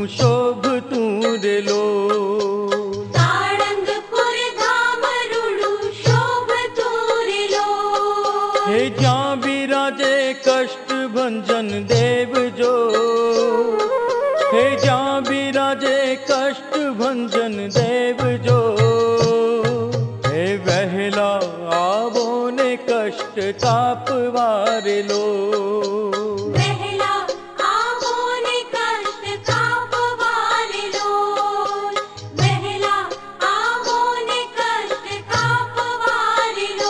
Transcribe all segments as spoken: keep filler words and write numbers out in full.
शोभ तूरे लो। सारंगपुर धाम रुड़ू शोभ तूरे लो। हे जहाँ विराजे कष्ट भंजन देव जो, हे जहाँ विराजे कष्ट भंजन देव जो, हे वहला आवो ने कष्ट ताप वार लो। वहला आवो ने कष्ट ताप वार लो। वहला आवो ने कष्ट ताप वार लो।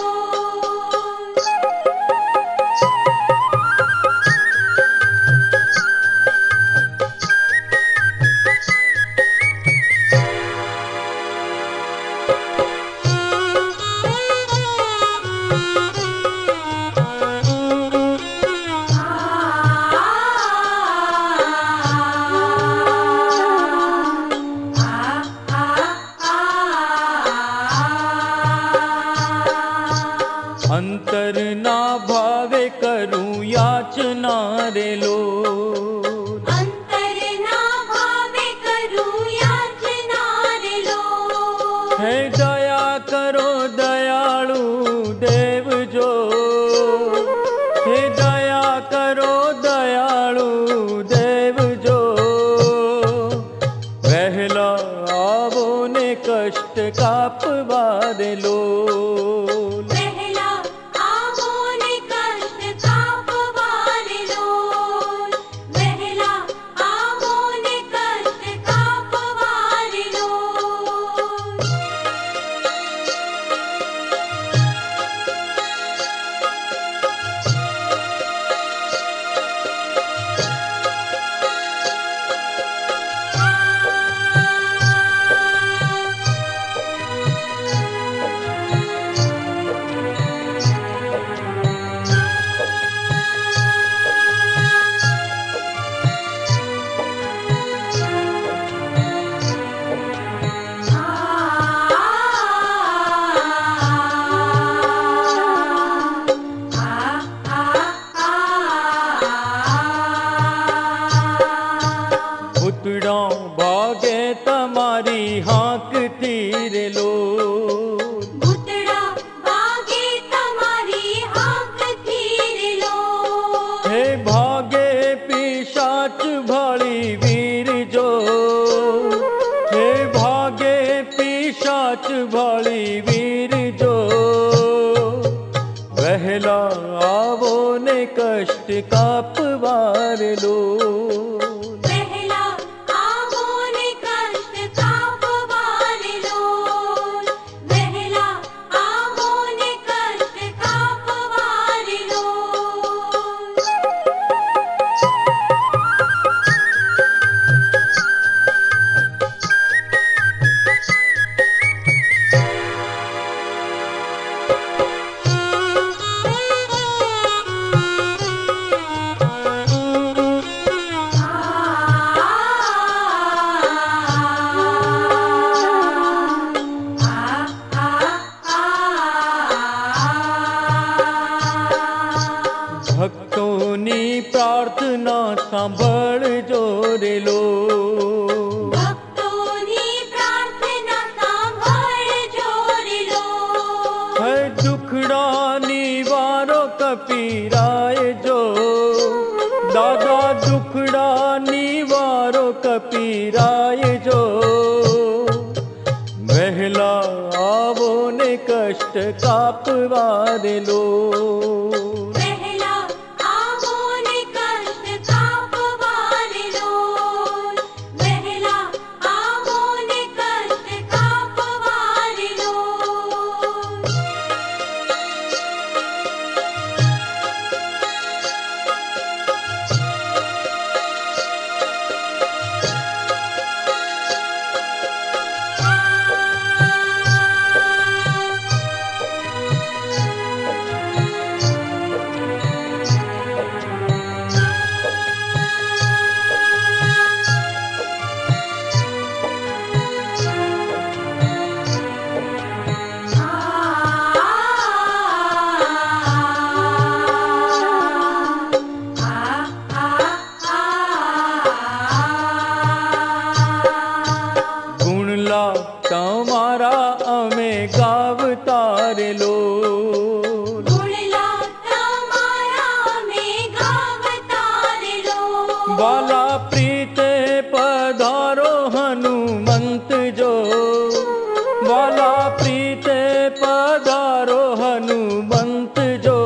अंतर ना भावे करूं याचना रे लो। अंतर ना भावे करूं याचना रे लो। हे दया करो दयालु देव जो, हे दया करो दयालु देव जो, वहला आवो ने कष्ट काप वार लो। वहला आवो ने कष्ट ताप वार लो। वहला आवो ने कष्ट ताप वार लो। भूतड़ा भागे तमारी हाँक तीर लो। भूतड़ा भागे तुम्हारी हाँक तीर लो। हे भागे पिशाच भाली वीर जो, हे भागे पिशाच भाली वीर जो, वहला आवो ने कष्ट काप वार लो। वहला आवो ने कष्ट ताप वार लो। वहला आवो ने कष्ट ताप वार लो। भक्तों नी प्रार्थना सांभळ जोरे लो। भक्तोनी प्रार्थना सांभळ जोर लो। है दुखड़ा निवारो कपीराय जो, दादा दुखड़ा निवारो कपीराय जो, वहला आवो ने कष्ट काप वार लो। वहला आवो ने कष्ट ताप वार लो। वहला आवो ने कष्ट ताप वार लो। हनुमंत जो, वाला प्रीते पधारो हनुमंत जो।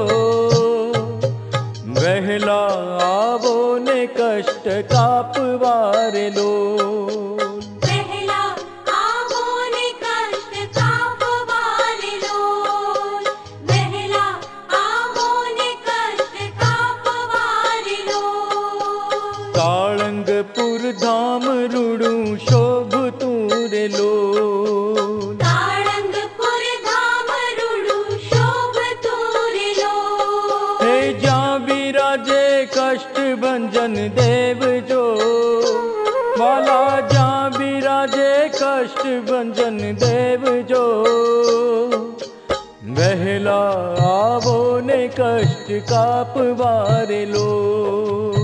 वहला आवो ने कष्ट काप वारे लो, पहला आवो ने कष्ट काप वारे लोल, पहला आवो ने कष्ट काप वारे लोल। काळंगपुर धाम रुडू शोभ तूरे लो, काळंगपुर धाम रुडू शोभ तूरे लोल। हे जा विराजे कष्ट भंजन देव जो, वाला जा विराजे कष्ट भंजन देव जो। वहला आवो ने कष्ट काप वारे लो।